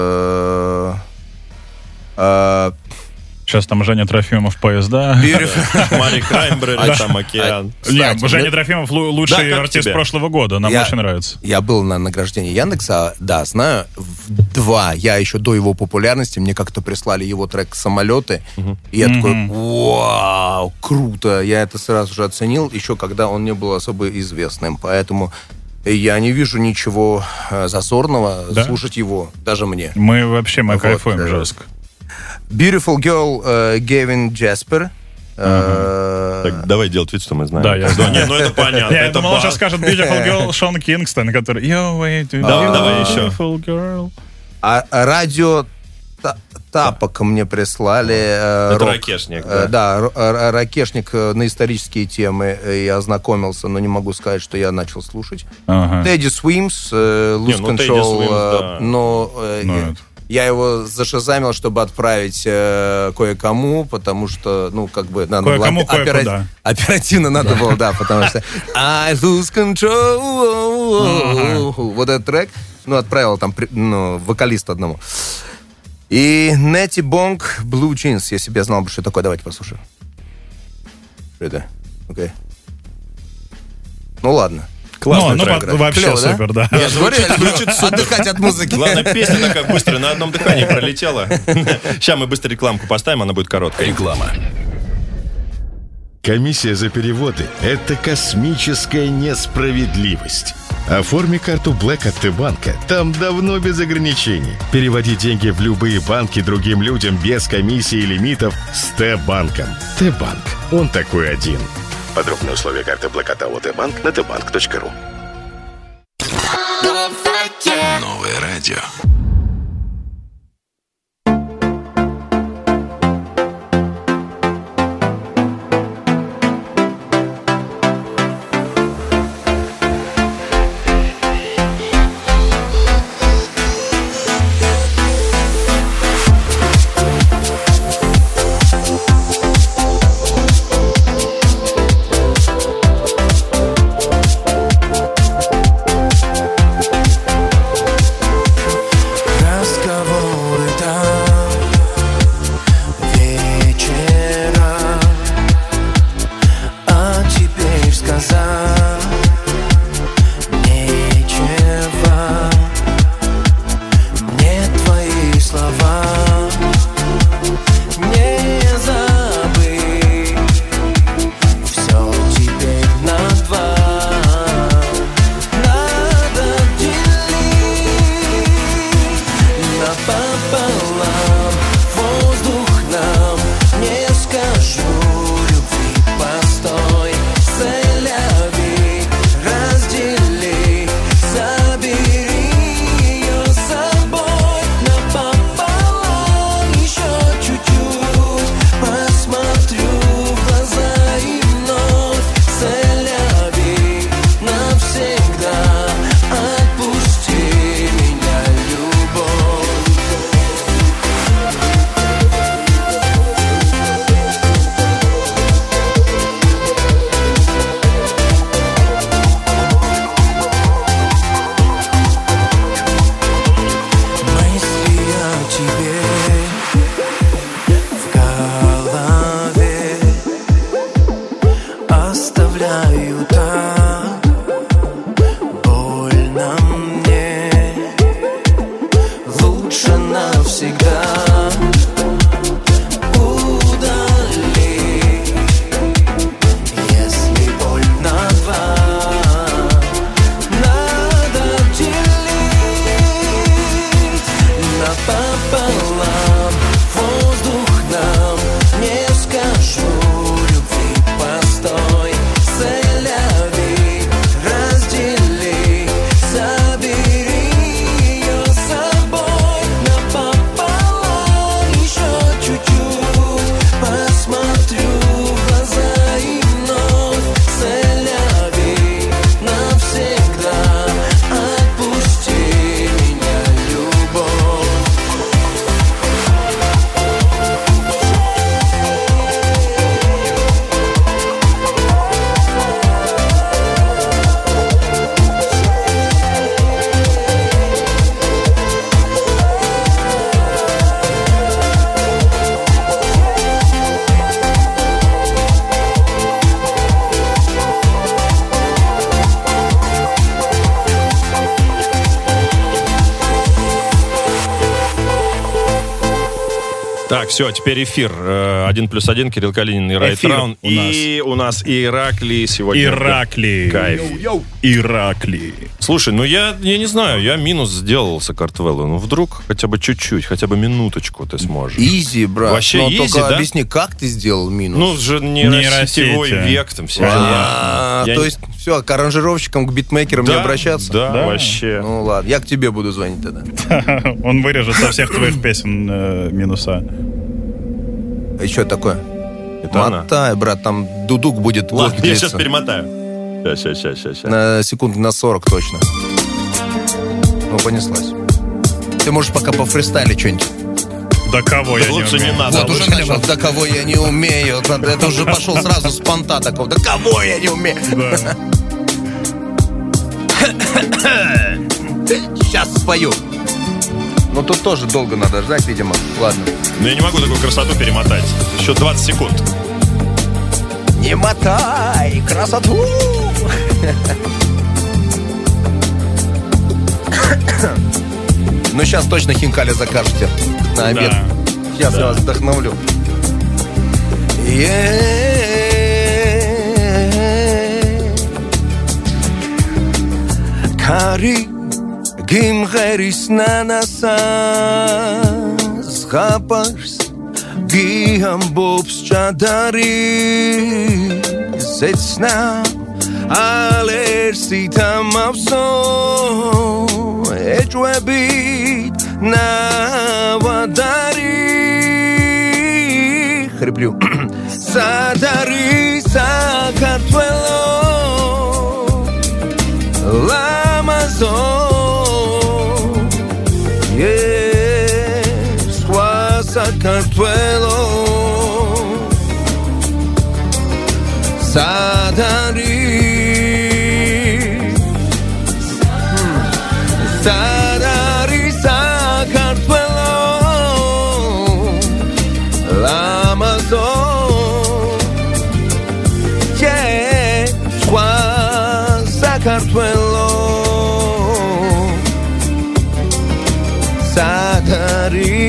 Сейчас там Женя Трофимов поезда. Мари Краймбрери, там океан. Нет, Женя Трофимов лучший артист прошлого года. Нам очень нравится. Я был на награждении Яндекса, да, знаю. 2. Я еще до его популярности, мне как-то прислали его трек «Самолеты». И я такой, вау, круто. Я это сразу же оценил, еще когда он не был особо известным. Поэтому я не вижу ничего зазорного слушать его, даже мне. Мы кайфуем жестко. Beautiful Girl Гевин Джаспер. Так, давай делать вид, что мы знаем. Да, я знаю. Не, ну это понятно. Я думал, он сейчас скажет Beautiful Girl Шон Кингстон, который давай еще. Beautiful Girl. А радио Тапок мне прислали. Это Ракешник, да? Да, Ракешник на исторические темы я ознакомился, но не могу сказать, что я начал слушать. Teddy Swims, Lose Control, но... Я его зашазамил, чтобы отправить кое-кому, потому что, ну, как бы... Кое-кому, кое-куда. Оперативно надо было, да, потому что... I lose control. Вот этот трек, отправил там, вокалисту одному. И Netty Bong, Blue Jeans, если бы я знал бы, что такое, давайте послушаем. Что это? Окей. Ну, ладно. Классный трек. Вообще клево, супер, да? Я же говорю, отдыхать от музыки. Главное, песня такая быстрая, на одном дыхании пролетела. Сейчас мы быстро рекламку поставим, она будет короткая. Реклама. Комиссия за переводы – это космическая несправедливость. Оформи карту Black от Т-банка. Там давно без ограничений. Переводи деньги в любые банки другим людям без комиссии и лимитов с Т-банком. Т-банк. Он такой один. Подробные условия карты Black от АО Т-банк на tbank.ru. Новое радио. оставляю так. Больно мне, лучше навсегда. Так, все, теперь эфир. 1+1, Кирилл Калинин и Райт Раун. И у нас Ираклий сегодня. Ираклий. Кайф. Ираклий. Слушай, ну я не знаю, я минус сделал Сакартвеллу. Ну вдруг хотя бы чуть-чуть, хотя бы минуточку ты сможешь. Изи, брат. Вообще но изи, только да? объясни, как ты сделал минус? Ну, же нейросетевой век там все. То есть, все, к аранжировщикам, к битмейкерам не обращаться? Да, вообще. Ну ладно, я к тебе буду звонить тогда. Он вырежет со всех твоих песен минуса. А что такое? Это мотай, брат, там дудук будет. Ладно, я сейчас перемотаю. Сейчас. На секунд на 40 точно. Ну, понеслась. Ты можешь пока пофристайлить что-нибудь. Да кого я не умею. не надо. Вот уже начал, да кого я не умею. Это уже пошел сразу с понта такого. Да кого я не умею. Сейчас спою. Но тут тоже долго надо ждать, видимо. Ладно. Но я не могу такую красоту перемотать. Еще 20 секунд. Не мотай красоту. Ну сейчас точно хинкали закажете на обед. Сейчас я вас вдохновлю. Кари გიმღერის ნანასას ზღაპარს გიამბობს ჭადარი ზეცნა ალერსით ამავსო ეჭვებით ნავადარი ხრიბლю სადარი საქართველო ლამაზო საქართველო სადარი საქართველო ლამაზო სხვა საქართველო სადარი.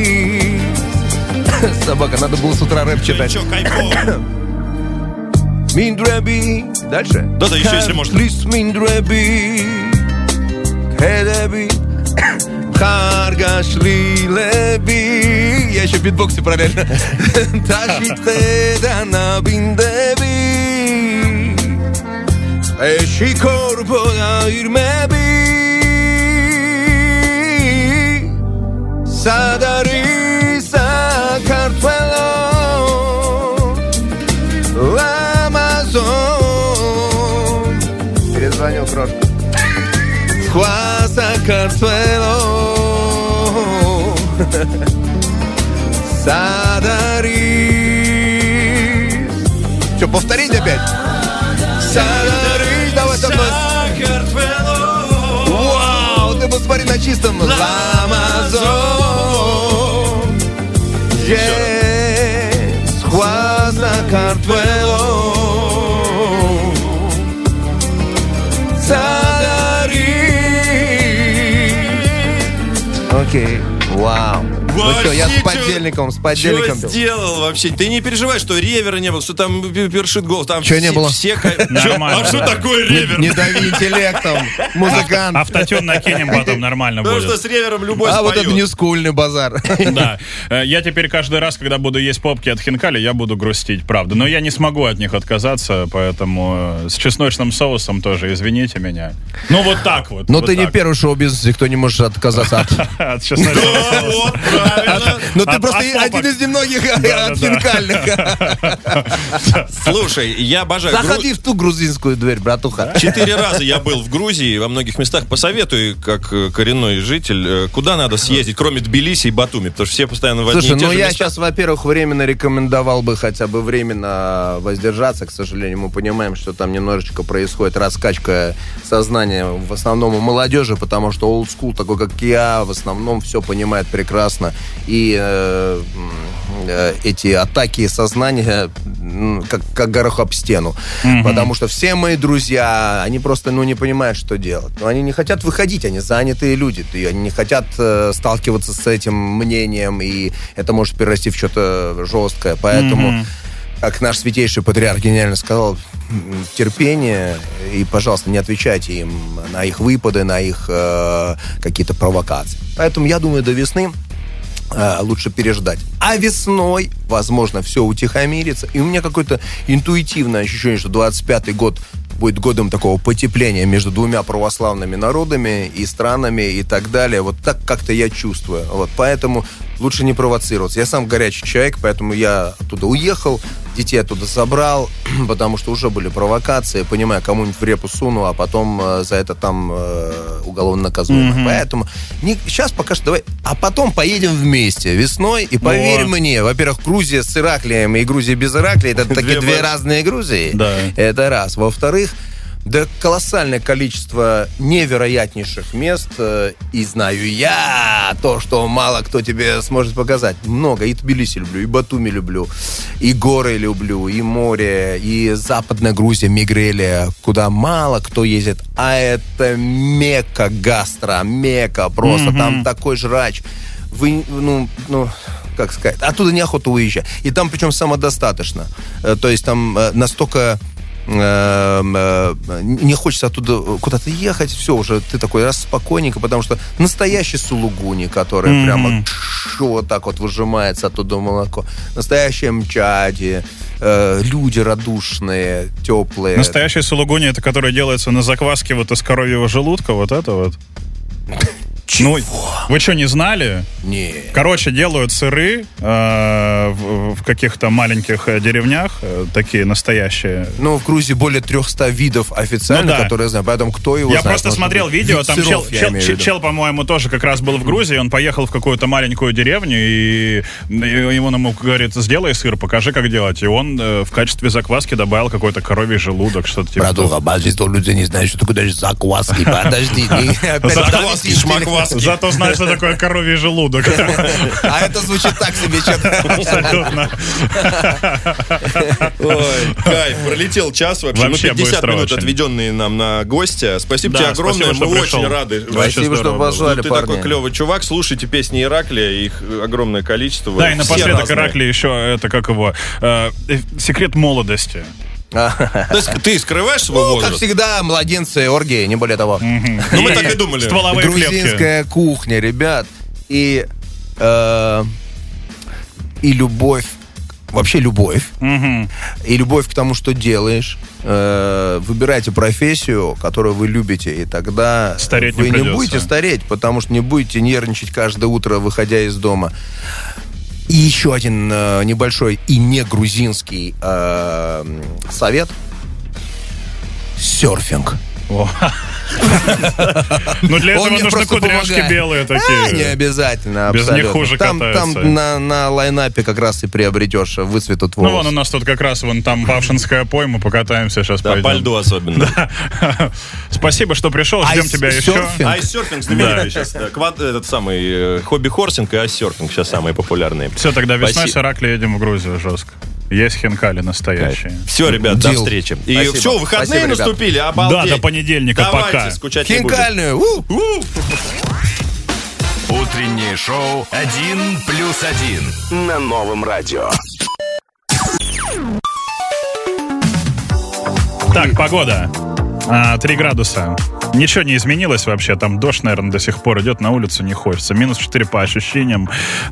Собака, надо было с утра рэп читать. Че, кайфово. Миндреби. Дальше? Да, еще если можно. Миндреби. Кедеби. Харгашлилеби. Я еще в битбоксе параллельно. Ташитхеда на биндеби. Эши корпода ирмеби. Садари. საქართველო Амазон. Перезвонил просто. Სხვა საქართველო Садарис. Что, повторить опять? Садарис, давай со мной. Вау, ты посмотри на чистом. Амазон. Სხვა საქართველო Окей. Вау. Ну что, я с подельником Что был. сделал вообще? Ты не переживай, что ревера не было, что там першит голос. Там Чего не было? Нормально. А что такое ревер? Не дави интеллектом, музыкант. Автотюн накинем, потом нормально Потому будет. что с ревером любой А вот это споет. не скульный базар. Да. Я теперь каждый раз, когда буду есть попки от хинкали, я буду грустить, правда. Но я не смогу от них отказаться, поэтому с чесночным соусом тоже, извините меня. Ну, вот так вот. Но вот ты не так. первый шоу-бизнесе, кто не может отказаться от... От чесночного Да, соуса. вот, правильно. Но ты От просто попок. один из немногих Да-да-да. от хинкальных. Слушай, я обожаю Заходи в ту грузинскую дверь, братуха. 4 раза я был в Грузии, во многих местах. Посоветую, как коренной житель, куда надо съездить, кроме Тбилиси и Батуми, потому что все постоянно в одни Слушай, и те ну же я места. сейчас, во-первых, временно рекомендовал бы хотя бы временно воздержаться. К сожалению, мы понимаем, что там немножечко происходит раскачка сознания, в основном у молодежи, потому что олдскул, такой как я, в основном все понимает прекрасно. И эти атаки сознания как горох об стену. Потому что все мои друзья, они просто не понимают, что делать. Но они не хотят выходить, они занятые люди. Они не хотят сталкиваться с этим мнением, и это может перерасти в что-то жесткое. Поэтому, как наш святейший патриарх гениально сказал, терпение, и, пожалуйста, не отвечайте им на их выпады, на их какие-то провокации. Поэтому, я думаю, до весны лучше переждать. А весной, возможно, все утихомирится. И у меня какое-то интуитивное ощущение, что 25-й год будет годом такого потепления между двумя православными народами и странами и так далее. Вот так как-то я чувствую. Вот, поэтому лучше не провоцироваться. Я сам горячий человек, поэтому я оттуда уехал, детей оттуда забрал, потому что уже были провокации. Понимаю, кому-нибудь в репу суну, а потом за это там уголовно наказуемо. Поэтому сейчас пока что давай, а потом поедем вместе весной. И поверь мне, во-первых, Грузия с Ираклием и Грузия без Ираклия — это такие две разные Грузии. Да. Это раз. Во-вторых, да колоссальное количество невероятнейших мест, и знаю я то, что мало кто тебе сможет показать. Много. И Тбилиси люблю, и Батуми люблю, и горы люблю, и море, и Западная Грузия, Мигрелия, куда мало кто ездит. А это мекка гастро, мекка просто. Там такой жрач. Вы, как сказать, оттуда неохота уезжать. И там причем самодостаточно. То есть там настолько не хочется оттуда куда-то ехать, все, уже ты такой раз спокойненько, потому что настоящий сулугуни, который прямо вот так вот выжимается оттуда молоко, настоящее мчади, люди радушные, теплые. Настоящий сулугуни, это который делается на закваске вот из коровьего желудка, вот это вот. Чего? Ну, вы что, не знали? Не. Короче, делают сыры в каких-то маленьких деревнях, такие настоящие. Ну, в Грузии более 300 видов официально, которые я знаю, поэтому кто его Я знает. просто смотрел видео, там чел, по-моему, тоже как раз был в Грузии, он поехал в какую-то маленькую деревню, и ему говорит, сделай сыр, покажи, как делать. И он в качестве закваски добавил какой-то коровий желудок, что-то типа. Братуха, большинство людей не знают, что такое даже закваски. Подожди. Закваски, шмакваски. Зато знаешь, что такое коровий желудок. А это звучит так себе, что-то. Абсолютно. Ой, кайф, пролетел час вообще. Вообще 50 быстро минут, очень. отведенные нам на гостя. Спасибо Да, тебе огромное, спасибо, мы что очень пришел. рады. Спасибо, что позвали, Ты парни. такой клевый чувак, слушайте песни Ираклия, их огромное количество. Да, и Все напоследок разные. Иракли еще, это как его, секрет молодости. То есть ты скрываешь свой Ну, возраст? как всегда, младенцы, оргии, не более того. Ну, мы так и думали. Стволовые клетки. Грузинская кухня, ребят. И любовь. Вообще любовь. И любовь к тому, что делаешь. Выбирайте профессию, которую вы любите, и тогда Стареть вы не не придется. будете стареть, потому что не будете нервничать каждое утро, выходя из дома. И еще один небольшой и не грузинский совет. Серфинг. Ну, для Он этого мне нужны просто кудряшки помогает. белые такие. Не обязательно, Без абсолютно. них хуже там катаются. на лайнапе как раз и приобретешь, выцветут Ну, волосы. вон у нас тут как раз вон там Павшинская пойма, покатаемся сейчас, Да, пойдем. по льду особенно. Спасибо, что пришел, ждем тебя еще. Айс-серфинг. Айс-серфинг знаменитый сейчас. да. Этот самый хобби-хорсинг и айс-серфинг сейчас самые популярные. Все, тогда весной Спасибо. с Иракли едем в Грузию жестко. Есть хинкали настоящие. Все, ребят, до Дил. встречи. И Спасибо. все, выходные Спасибо, ребят. наступили, обалдеть. Да, до понедельника, Давайте, пока. скучать не будем. Хинкальную. Утреннее шоу «1+1» на Новом радио. Так, погода. 3 градуса. Ничего не изменилось вообще. Там дождь, наверное, до сих пор идет. На улицу не хочется. -4 по ощущениям.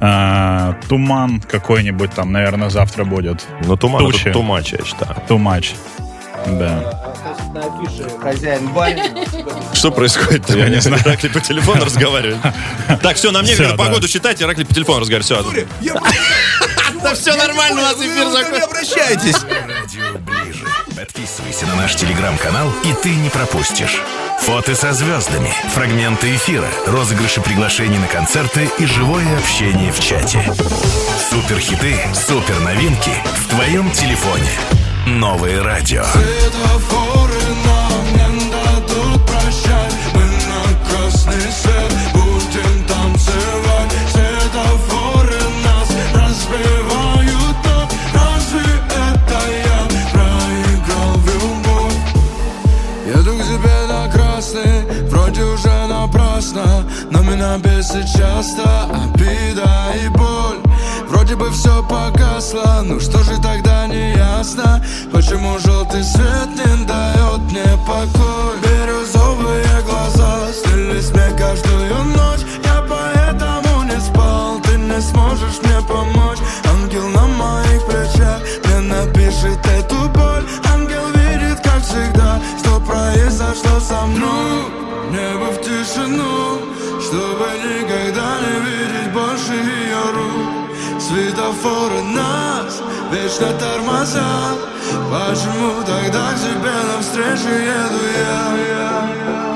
Туман какой-нибудь там, наверное, завтра будет. Но туман Тучи. это too much, я считаю. Too much. Да. На афише хозяин барин. Что происходит? Я не знаю. Ираклий по телефону разговаривает. Так, все, на мне Всё, погоду да. считайте, Ираклий по телефону разговаривает. Все. Да все нормально, у нас эфир закончился. Обращайтесь. Радио ближе. Подписывайся на наш телеграм-канал, и ты не пропустишь. Фото со звездами, фрагменты эфира, розыгрыши приглашений на концерты и живое общение в чате. Суперхиты, супер новинки в твоем телефоне. Новое радио. Светофоры нам не дадут прощать. Мы на красный свет будем танцевать. Светофоры нас разбивают, но разве это я проиграл в любовь? Еду к тебе на красный, вроде уже напрасно, но меня бесит часто обида и боль. Вроде бы все погасло, ну что же тогда не ясно? Почему желтый свет не дает мне покой? Бирюзовые глаза снились мне каждую ночь. Я поэтому не спал, ты не сможешь мне помочь. Ангел на моих плечах мне напишет эту боль. Ангел видит, как всегда, что произошло со мной. Небо в тишину, чтобы никогда не видеть больше ее рук. Светофоры нас вечно тормозят. Почему тогда к тебе навстречу еду я?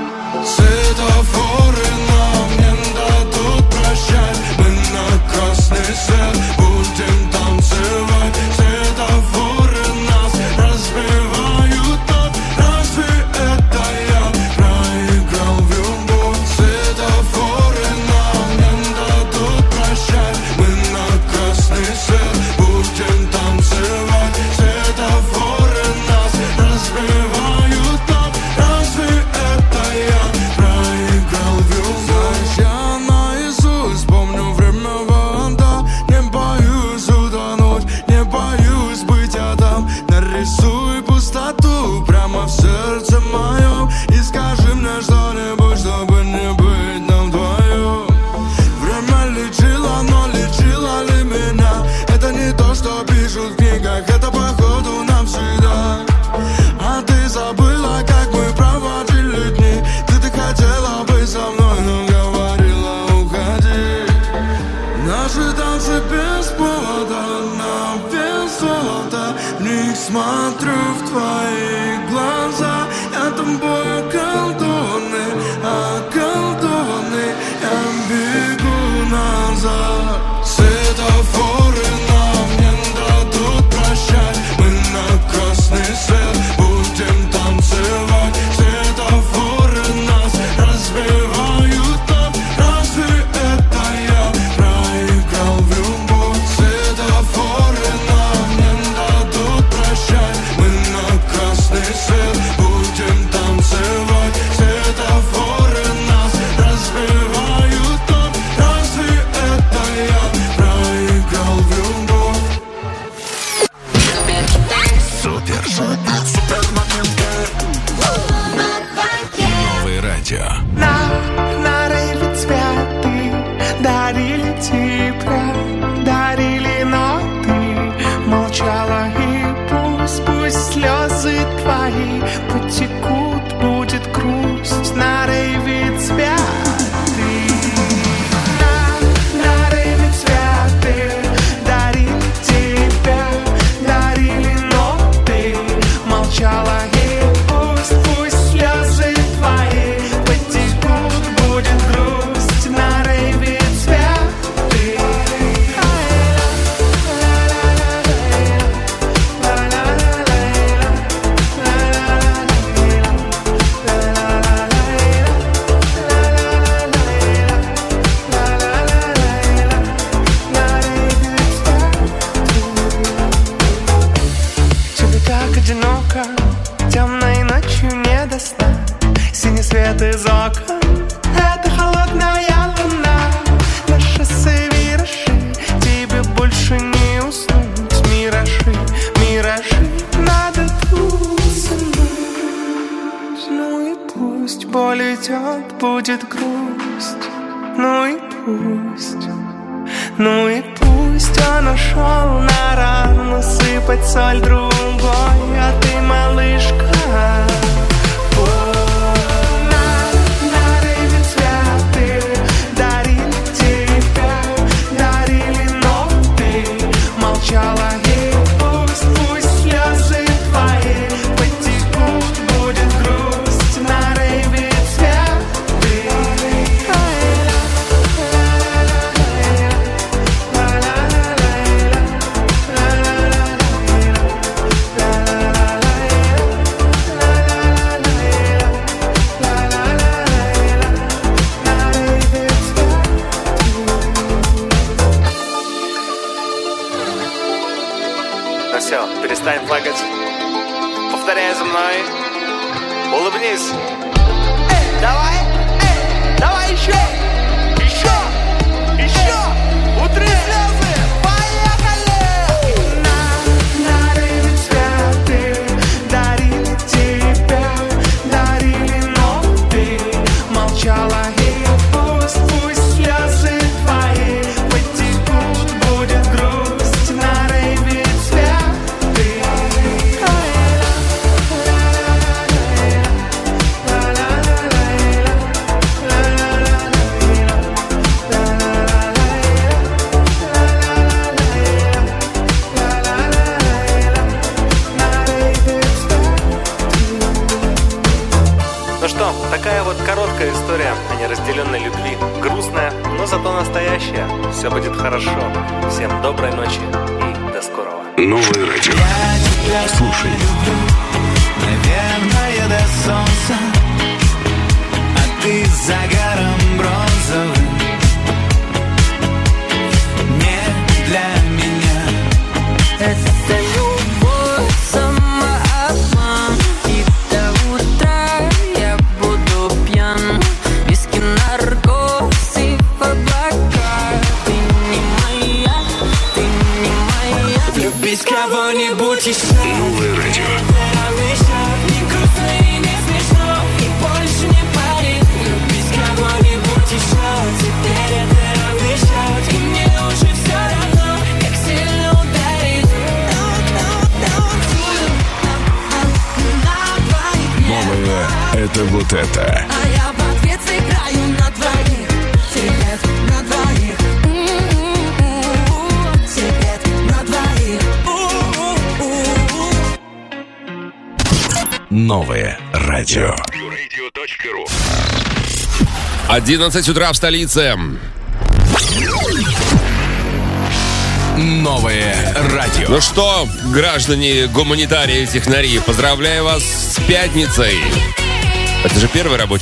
Светофоры нам не дадут прощать. Мы на красный свет будем танцевать. Светофоры нас разбивают, но разве это я проиграл в любовь? Светофоры нам не дадут прощать. Мы на красный свет будем танцевать. Светофоры нас разбивают, но разве это я проиграл в любовь? Я наизусть помню время вода. Не боюсь утонуть, не боюсь быть адам. Нарисуй пустоту прямо в сердце моем и скажи мне что-нибудь, чтобы не быть нам вдвоем. Время лечило, но лечило ли меня? Это не то, что пишут в книгах, это походу навсегда. А ты забыла, как мы проводили дни. Ты хотела быть со мной, но говорила уходи. Наши танцы без повода, на вес золота. В них смотрю в твои глаза. Я тобой околдованный, околдованный. Я бегу назад. Светофоры нам не дадут прощать. Мы на красный свет будем танцевать. Светофоры нас разбивают, но разве это я проиграл в любовь? Светофоры нам не дадут прощать. Мы на красный свет будем танцевать. Светофоры нас разбивают, но разве это я проиграл в любовь? Супер. Новое радио. На рейве цветы дарили тебя, дарили, но ты молчала. И пусть слезы твои потекут, будет грусть. На рейве цветы. На рейве цветы дарили тебя, дарили, но ты молчала. И пусть слезы твои потекут, будет грусть. На рейве цветы. Тебе так одиноко, темной ночью не до сна. Синий свет из окон, это холодная луна. боль идет, будет грусть. Ну и пусть, ну и пусть он ушел на рану сыпать соль другой, а ты, малышка, молчала, и пусть слезы твои потекут, будет грусть на рейве цветы. Ну все, перестань плакать. Повторяй за мной. Улыбнись. Давай еще. Утри слезы. Поехали. На рейве цветы дарили тебя, дарили, но ты молчала, и пусть слезы твои потекут, будет грусть на рейве цветы. Ну что, такая вот короткая история о неразделенной любви. Грустная, но зато настоящая. Все будет хорошо. Всем доброй ночи и до скорого. Новое радио. Слушай. Наверное, до солнца, а ты с загаром бронзовым. Не для меня. Это любовь, самообман, и до утра я буду пьян. Виски, наркоз и в облака. Ты не моя, ты не моя. Влюбись в кого-нибудь еще. Новое радио. Не грустно и не смешно, и больше не парит. Влюбись в кого-нибудь еще. Теперь это равный счет, и мне уже все равно, как сильно ударит. Новое — это вот это. А я в ответ сыграю на двоих. Секрет на двоих. Секрет на двоих. Новое радио. 11 утра в столице. Новое радио. Ну что, граждане, гуманитарии, технари, поздравляю вас с пятницей. Это же первый рабочий